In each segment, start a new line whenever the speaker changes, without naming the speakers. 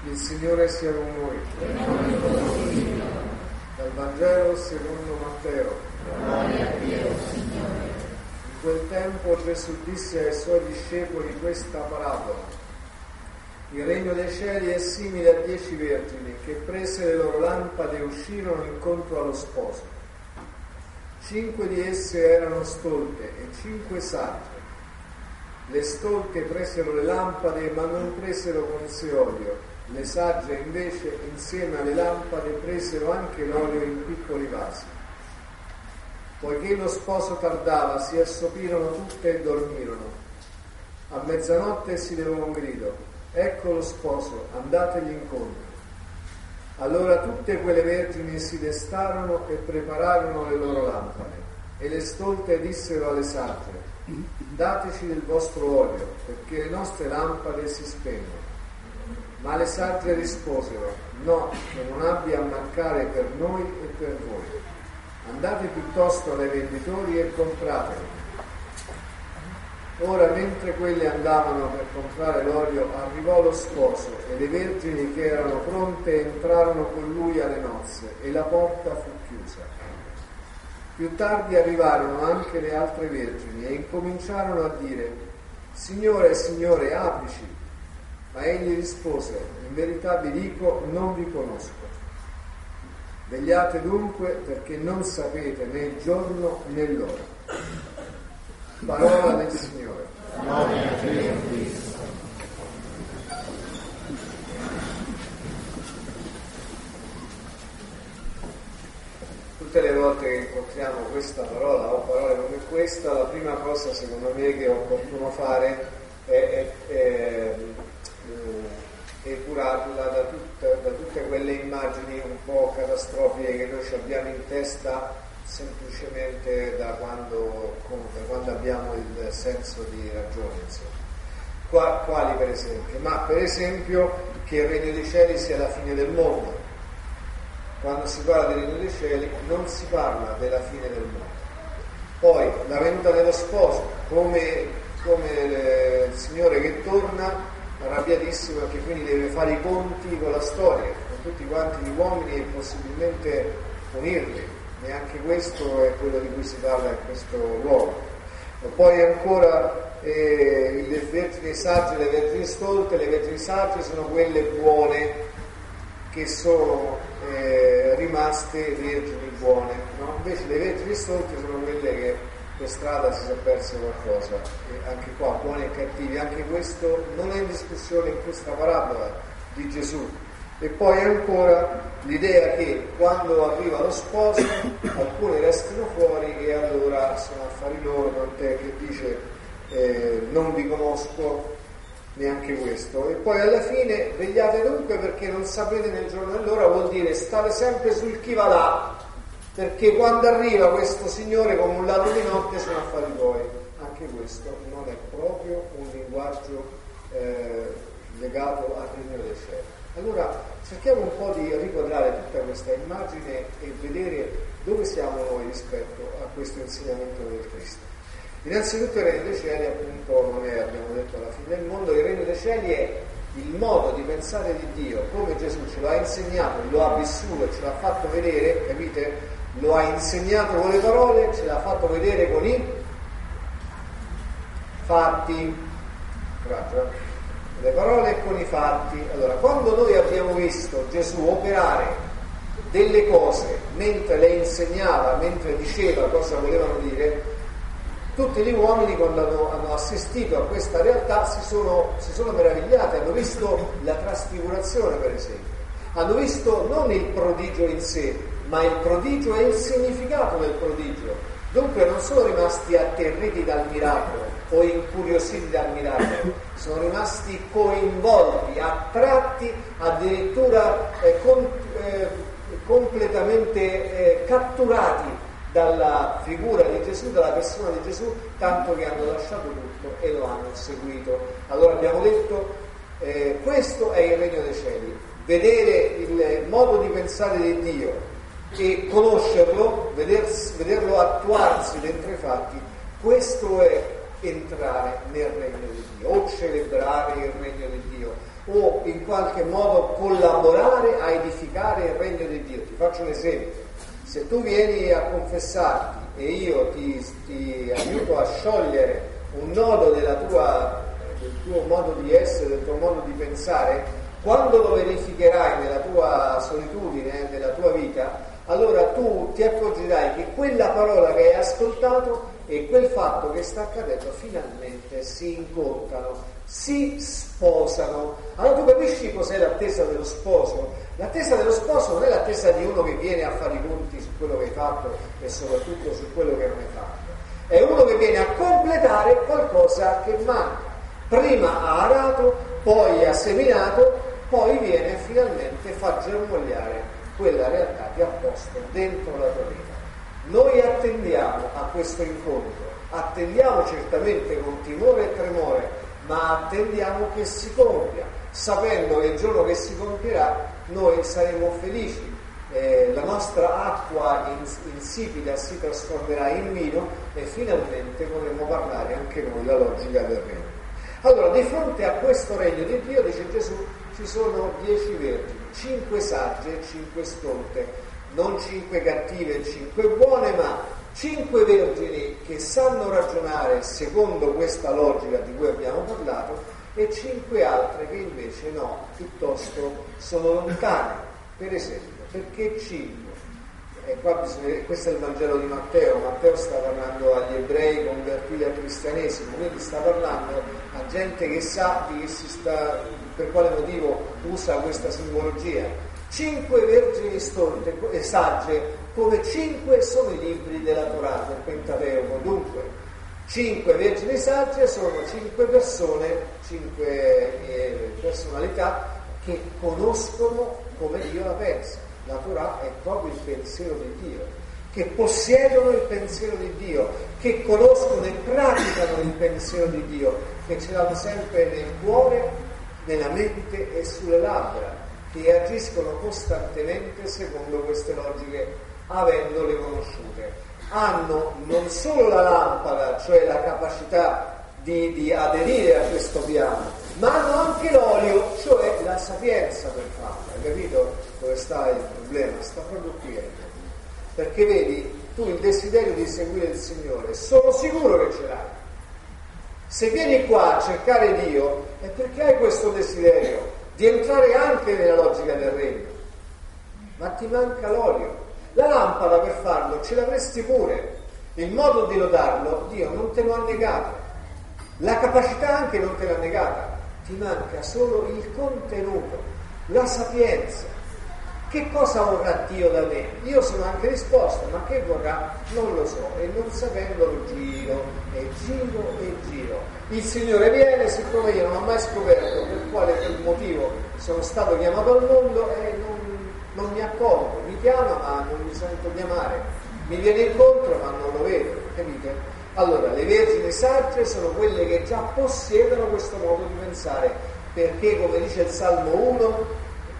Il Signore sia con voi. Dal Vangelo secondo Matteo. In quel tempo Gesù disse ai suoi discepoli questa parabola: il regno dei cieli è simile a 10 vergini che prese le loro lampade e uscirono incontro allo sposo. 5 di esse erano stolte e 5 sagge. Le stolte presero le lampade ma non presero con sé olio. Le sagge invece, insieme alle lampade, presero anche l'olio in piccoli vasi. Poiché lo sposo tardava, si assopirono tutte e dormirono. A mezzanotte si levò un grido: ecco lo sposo, andategli incontro. Allora tutte quelle vergini si destarono e prepararono le loro lampade. E le stolte dissero alle sagge: dateci del vostro olio, perché le nostre lampade si spengono. Ma le sagge risposero: no, che non abbia a mancare per noi e per voi. Andate piuttosto dai venditori e comprateli. Ora, mentre quelle andavano per comprare l'olio, arrivò lo sposo e le vergini che erano pronte entrarono con lui alle nozze e la porta fu chiusa. Più tardi arrivarono anche le altre vergini e incominciarono a dire: Signore, Signore, aprici. Ma egli rispose: in verità vi dico, non vi conosco. Vegliate dunque, perché non sapete né il giorno né l'ora. Parola del Signore. Tutte le volte che incontriamo questa parola o parole come questa, la prima cosa secondo me che è opportuno fare è curarla da tutte quelle immagini un po' catastrofiche che noi ci abbiamo in testa semplicemente da quando abbiamo il senso di ragione, insomma. Quali per esempio? Ma per esempio che il regno dei cieli sia la fine del mondo. Quando si parla del regno dei cieli non si parla della fine del mondo. Poi la venuta dello sposo, come il Signore che torna arrabbiatissimo, che quindi deve fare i conti con la storia, con tutti quanti gli uomini e possibilmente punirli. Neanche questo è quello di cui si parla in questo luogo. Poi ancora le vergini sagge, le vergini stolte. Le vergini sagge sono quelle buone che sono rimaste vergini buone, no? Invece le vergini stolte sono quelle che per strada si sono perse qualcosa. E anche qua buoni e cattivi, anche questo non è in discussione in questa parabola di Gesù. E poi ancora l'idea che quando arriva lo sposo alcuni restino fuori e allora sono affari loro, tant'è che dice non vi conosco, neanche questo. E poi alla fine vegliate dunque perché non sapete nel giorno e l'ora, vuol dire state sempre sul chi va là, perché quando arriva questo Signore come un ladro di notte sono affari tuoi. Anche questo non è proprio un linguaggio legato al regno dei cieli. Allora cerchiamo un po' di riquadrare tutta questa immagine e vedere dove siamo noi rispetto a questo insegnamento del Cristo. Innanzitutto il regno dei cieli appunto non è, abbiamo detto, la fine del mondo. Il regno dei cieli è il modo di pensare di Dio come Gesù ce lo ha insegnato, lo ha vissuto, ce l'ha fatto vedere, capite? Lo ha insegnato con le parole, ce l'ha fatto vedere con i fatti. Le parole e con i fatti. Allora, quando noi abbiamo visto Gesù operare delle cose mentre le insegnava, mentre diceva cosa volevano dire, tutti gli uomini quando hanno assistito a questa realtà si sono meravigliati, hanno visto la trasfigurazione per esempio, hanno visto non il prodigio in sé, ma il prodigio e il significato del prodigio. Dunque non sono rimasti atterriti dal miracolo o incuriositi dal miracolo, sono rimasti coinvolti, attratti, addirittura completamente catturati dalla figura di Gesù, dalla persona di Gesù, tanto che hanno lasciato tutto e lo hanno seguito. Allora abbiamo detto, questo è il regno dei cieli, vedere il modo di pensare di Dio e conoscerlo, vederlo attuarsi dentro i fatti. Questo è entrare nel regno di Dio, o celebrare il regno di Dio, o in qualche modo collaborare a edificare il regno di Dio. Ti faccio un esempio: se tu vieni a confessarti e io ti aiuto a sciogliere un nodo del tuo modo di essere, del tuo modo di pensare, quando lo verificherai nella tua solitudine, nella tua vita, allora tu ti accorgerai che quella parola che hai ascoltato e quel fatto che sta accadendo finalmente si incontrano, si sposano. Allora tu capisci cos'è l'attesa dello sposo? L'attesa dello sposo non è l'attesa di uno che viene a fare i conti su quello che hai fatto e soprattutto su quello che non hai fatto. È uno che viene a completare qualcosa che manca. Prima ha arato, poi ha seminato, poi viene finalmente fa germogliare quella realtà che ha posto dentro la tua vita. Noi attendiamo a questo incontro, attendiamo certamente con timore e tremore, ma attendiamo che si compia, sapendo che il giorno che si compierà noi saremo felici, la nostra acqua insipida si trasformerà in vino e finalmente potremo parlare anche noi la logica del regno. Allora, di fronte a questo regno di Dio, dice Gesù, ci sono 10 vergini, 5 sagge e 5 stolte, non 5 cattive e 5 buone, ma 5 vergini che sanno ragionare secondo questa logica di cui abbiamo parlato e 5 altre che invece no, piuttosto sono lontane. Per esempio, perché 5? Questo è il Vangelo di Matteo. Matteo sta parlando agli ebrei convertiti al cristianesimo, quindi sta parlando a gente che sa per quale motivo usa questa simbologia. 5 vergini stolte e sagge, come 5 sono i libri della Torah, del Pentateuco. Dunque 5 vergini sagge sono 5 persone, 5 personalità che conoscono come Dio la pensa. La Torah è proprio il pensiero di Dio, che possiedono il pensiero di Dio, che conoscono e praticano il pensiero di Dio, che ce l'hanno sempre nel cuore, nella mente e sulle labbra, che agiscono costantemente secondo queste logiche, avendole conosciute. Hanno non solo la lampada, cioè la capacità di aderire a questo piano, ma hanno anche l'olio, cioè la sapienza per farlo. Hai capito dove sta il problema? Sta proprio qui. Perché vedi, tu il desiderio di seguire il Signore, sono sicuro che ce l'hai. Se vieni qua a cercare Dio è perché hai questo desiderio di entrare anche nella logica del regno, ma ti manca l'olio. La lampada per farlo ce l'avresti pure, il modo di lodarlo Dio non te lo ha negato, la capacità anche non te l'ha negata, ti manca solo il contenuto, la sapienza. Che cosa vorrà Dio da me? Io sono anche disposto, ma che vorrà? Non lo so, e non sapendolo giro e giro e giro. Il Signore viene, siccome io non ho mai scoperto per quale motivo sono stato chiamato al mondo e non mi accolgo, mi chiama ma non mi sento chiamare, mi viene incontro ma non lo vedo, capite? Allora, le vergini sagge sono quelle che già possiedono questo modo di pensare, perché come dice il Salmo 1,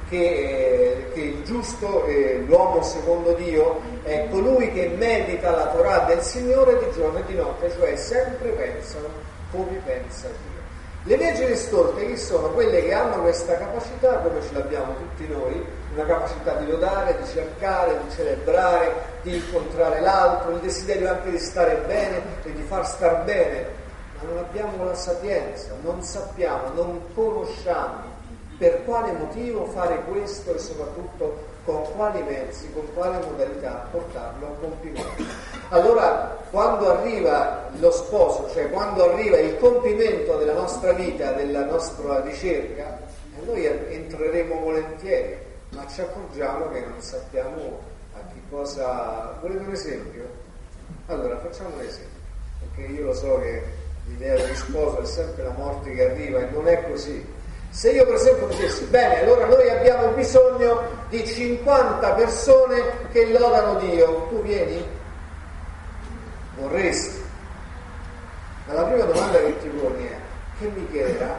che il giusto, l'uomo secondo Dio, è colui che medita la Torah del Signore di giorno e di notte, cioè sempre pensano come pensa Dio. Le vergini stolte chi sono? Quelle che hanno questa capacità, come ce l'abbiamo tutti noi, una capacità di lodare, di cercare, di celebrare, di incontrare l'altro, il desiderio anche di stare bene e di far star bene, ma non abbiamo la sapienza, non sappiamo, non conosciamo per quale motivo fare questo e soprattutto con quali mezzi, con quale modalità portarlo a compimento. Allora, quando arriva lo sposo, cioè quando arriva il compimento della nostra vita, della nostra ricerca, noi entreremo volentieri, ma ci accorgiamo che non sappiamo a che cosa. Volete un esempio? Allora, facciamo un esempio, perché io lo so che l'idea dello sposo è sempre la morte che arriva e non è così. Se io per esempio dicessi, bene, allora noi abbiamo bisogno di 50 persone che lodano Dio, tu vieni? Vorresti? Ma la prima domanda che ti poni è, che mi chiederà?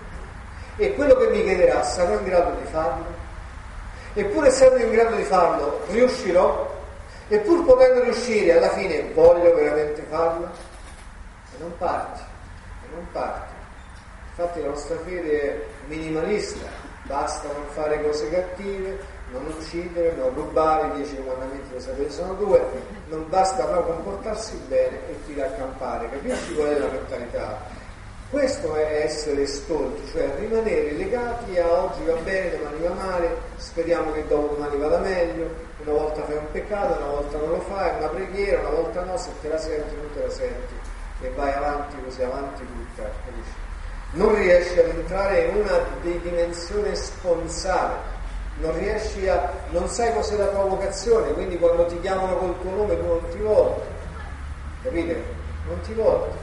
E quello che mi chiederà sarò in grado di farlo? Eppure essendo in grado di farlo, riuscirò? E pur potendo riuscire, alla fine voglio veramente farlo? E non parti. Infatti la nostra fede è minimalista, basta non fare cose cattive, non uccidere, non rubare, 10 comandamenti lo sapete sono 2, non basta però comportarsi bene e tirare a campare, capisci qual è la mentalità? Questo è essere stolti, cioè rimanere legati a oggi va bene, domani va male, speriamo che domani vada meglio, una volta fai un peccato, una volta non lo fai, una preghiera, una volta no, se te la senti non te la senti e vai avanti così, avanti tutta, capisci? Non riesci ad entrare in una dimensione sponsale, non sai cos'è la tua vocazione, quindi quando ti chiamano col tuo nome tu non ti volti, capite? Non ti volti.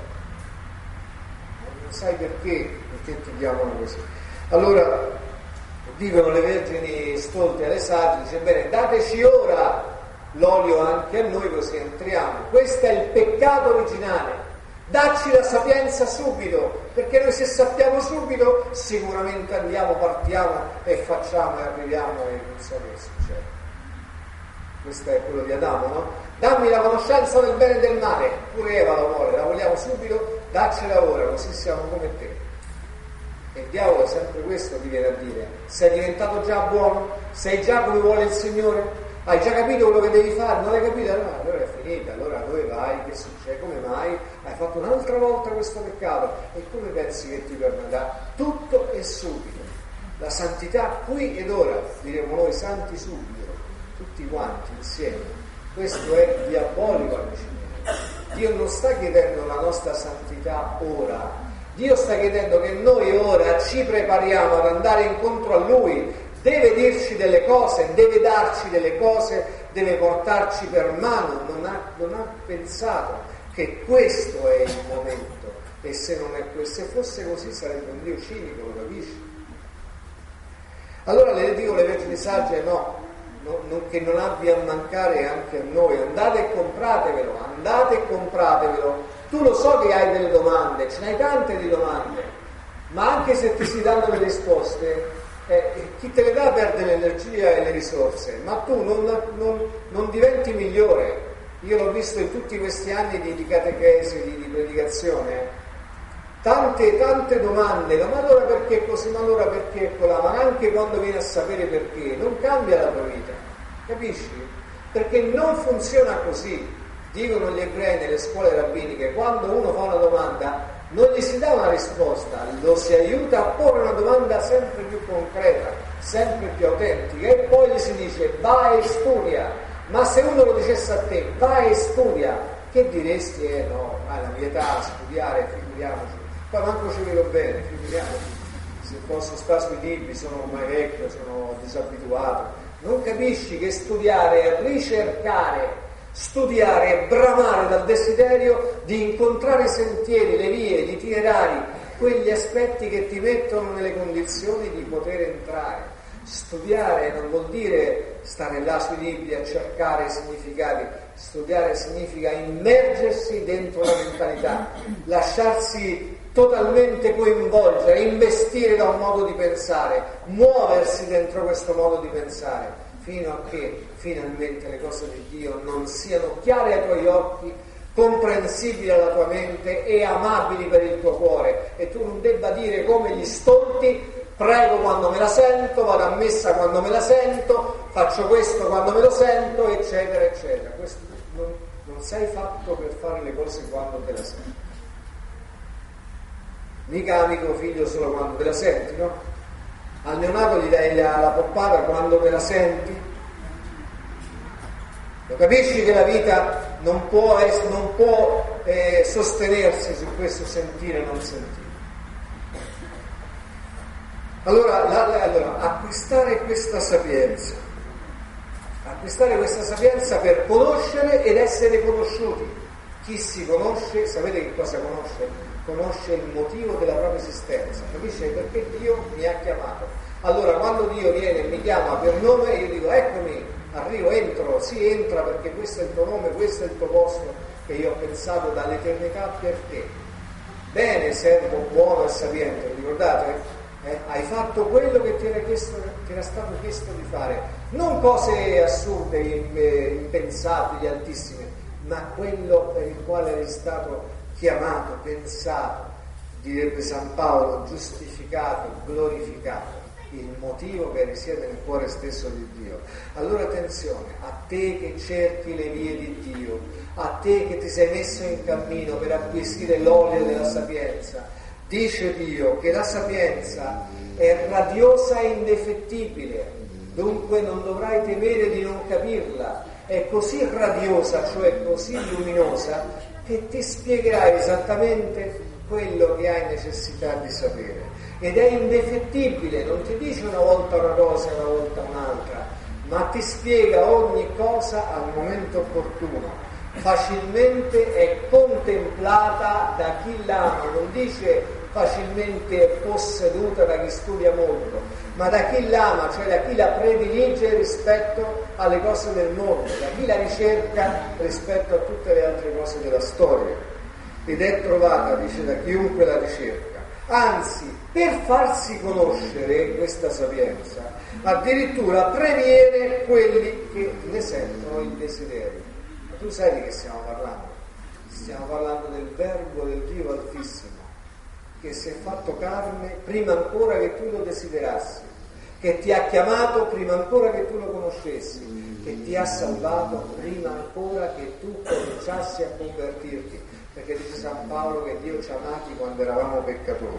Sai perché ti chiamano così. Allora dicono le vergini stolte alle sagge, dice bene, dateci ora l'olio anche a noi così entriamo. Questo è il peccato originale, dacci la sapienza subito, perché noi se sappiamo subito sicuramente andiamo, partiamo e facciamo e arriviamo e non so che succede. Questo è quello di Adamo, no? Dammi la conoscenza del bene e del male, pure Eva la vuole, la vogliamo subito, daccela ora, così siamo come te. E il diavolo sempre questo ti viene a dire: sei diventato già buono? Sei già come vuole il Signore? Hai già capito quello che devi fare? Non hai capito? Allora è finita, allora dove vai? Che succede? Come mai? Hai fatto un'altra volta questo peccato e come pensi che ti permetterà? Tutto e subito. La santità qui ed ora, diremo noi santi subito, tutti quanti insieme. Questo è diabolico, amici miei. Dio non sta chiedendo la nostra santità ora, Dio sta chiedendo che noi ora ci prepariamo ad andare incontro a Lui. Deve dirci delle cose, deve darci delle cose, deve portarci per mano. Non ha pensato che questo è il momento, e se non è questo, se fosse così sarebbe un Dio cinico, lo capisci? Allora le dico le vergini sagge che non abbia a mancare anche a noi, andate e compratevelo. Tu lo so che hai delle domande, ce n'hai tante di domande, ma anche se ti si danno le risposte, chi te le dà perde l'energia e le risorse, ma tu non diventi migliore. Io l'ho visto in tutti questi anni di catechesi, di predicazione, tante domande, ma allora perché così, ma allora perché colà, ma anche quando vieni a sapere perché, non cambia la tua vita, capisci? Perché non funziona così. Dicono gli ebrei nelle scuole rabbiniche, quando uno fa una domanda non gli si dà una risposta, lo si aiuta a porre una domanda sempre più concreta, sempre più autentica, e poi gli si dice vai e studia. Ma se uno lo dicesse a te vai e studia, che diresti? No, alla mia età studiare, figuriamoci, poi manco ci vedo bene, figuriamoci, se posso stare sui libri, sono ormai vecchio, sono disabituato. Non capisci che studiare è ricercare, studiare e bramare dal desiderio di incontrare i sentieri, le vie, gli itinerari, quegli aspetti che ti mettono nelle condizioni di poter entrare. Studiare non vuol dire stare là sui libri a cercare i significati, studiare significa immergersi dentro la mentalità, lasciarsi totalmente coinvolgere, investire da un modo di pensare, muoversi dentro questo modo di pensare, fino a che finalmente le cose di Dio non siano chiare ai tuoi occhi, comprensibili alla tua mente e amabili per il tuo cuore, e tu non debba dire come gli stolti: prego quando me la sento, vado a messa quando me la sento, faccio questo quando me lo sento, eccetera eccetera. Questo non sei fatto per fare le cose quando te la senti. Mica ami tuo figlio solo quando te la senti, no? Al neonato gli dai la poppata quando te la senti. Lo capisci che la vita non può sostenersi su questo sentire e non sentire. Allora acquistare questa sapienza per conoscere ed essere conosciuti. Chi si conosce, sapete che cosa conosce? Conosce il motivo della propria esistenza, capisce perché Dio mi ha chiamato. Allora quando Dio viene e mi chiama per nome, io dico eccomi, arrivo, entro, sì, entra perché questo è il tuo nome, questo è il tuo posto che io ho pensato dall'eternità per te. Bene, servo buono e sapiente, vi ricordate? Hai fatto quello che ti era stato chiesto di fare, non cose assurde, impensabili, altissime, ma quello per il quale eri stato chiamato, pensato, direbbe San Paolo, giustificato, glorificato, il motivo che risiede nel cuore stesso di Dio. Allora attenzione, a te che cerchi le vie di Dio, a te che ti sei messo in cammino per acquisire l'olio della sapienza, dice Dio che la sapienza è radiosa e indefettibile, dunque non dovrai temere di non capirla, è così radiosa, cioè così luminosa, che ti spiegherà esattamente quello che hai necessità di sapere. Ed è indefettibile, non ti dice una volta una cosa e una volta un'altra, ma ti spiega ogni cosa al momento opportuno. Facilmente è contemplata da chi l'ama, non dice facilmente è posseduta da chi studia molto, ma da chi l'ama, cioè da chi la predilige rispetto alle cose del mondo, da chi la ricerca rispetto a tutte le altre cose della storia. Ed è trovata, dice, da chiunque la ricerca. Anzi, per farsi conoscere questa sapienza, addirittura previene quelli che ne sentono il desiderio. Ma tu sai di che stiamo parlando? Stiamo parlando del Verbo del Dio Altissimo, che si è fatto carne prima ancora che tu lo desiderassi, che ti ha chiamato prima ancora che tu lo conoscessi, che ti ha salvato prima ancora che tu cominciassi a convertirti. Perché dice San Paolo che Dio ci ha amati quando eravamo peccatori.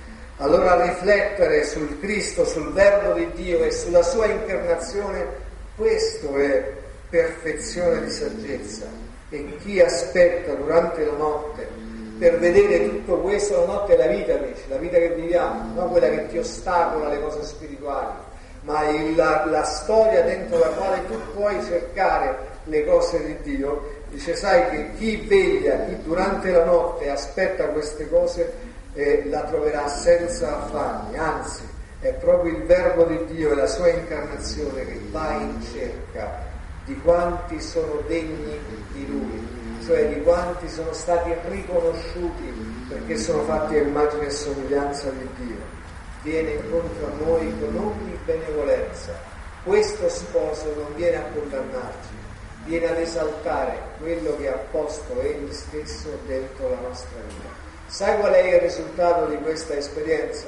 Allora riflettere sul Cristo, sul Verbo di Dio e sulla sua incarnazione, questo è perfezione di saggezza. E chi aspetta durante la notte per vedere tutto questo, la notte è la vita, dice, la vita che viviamo, non quella che ti ostacola le cose spirituali, ma la storia dentro la quale tu puoi cercare le cose di Dio. Dice, sai che chi veglia, chi durante la notte aspetta queste cose, la troverà senza affanni, anzi è proprio il Verbo di Dio e la sua incarnazione che va in cerca di quanti sono degni di Lui, cioè di quanti sono stati riconosciuti perché sono fatti a immagine e somiglianza di Dio. Viene incontro a noi con ogni benevolenza. Questo sposo non viene a condannarci, viene ad esaltare quello che ha posto Egli stesso dentro la nostra vita. Sai qual è il risultato di questa esperienza?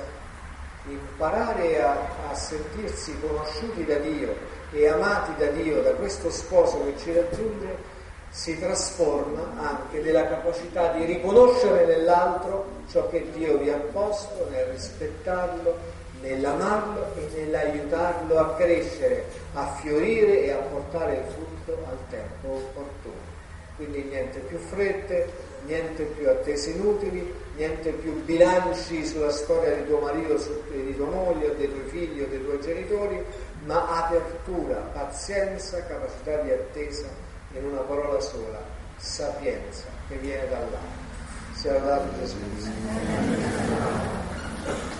Imparare a sentirsi conosciuti da Dio e amati da Dio, da questo sposo che ci raggiunge, si trasforma anche nella capacità di riconoscere nell'altro ciò che Dio vi ha posto, nel rispettarlo, nell'amarlo e nell'aiutarlo a crescere, a fiorire e a portare il frutto al tempo opportuno. Quindi niente più frette, niente più attese inutili, niente più bilanci sulla storia di tuo marito, di tua moglie, o dei tuoi figli o dei tuoi genitori, ma apertura, pazienza, capacità di attesa, in una parola sola, sapienza, che viene dall'alto. Sia lodato Gesù Cristo.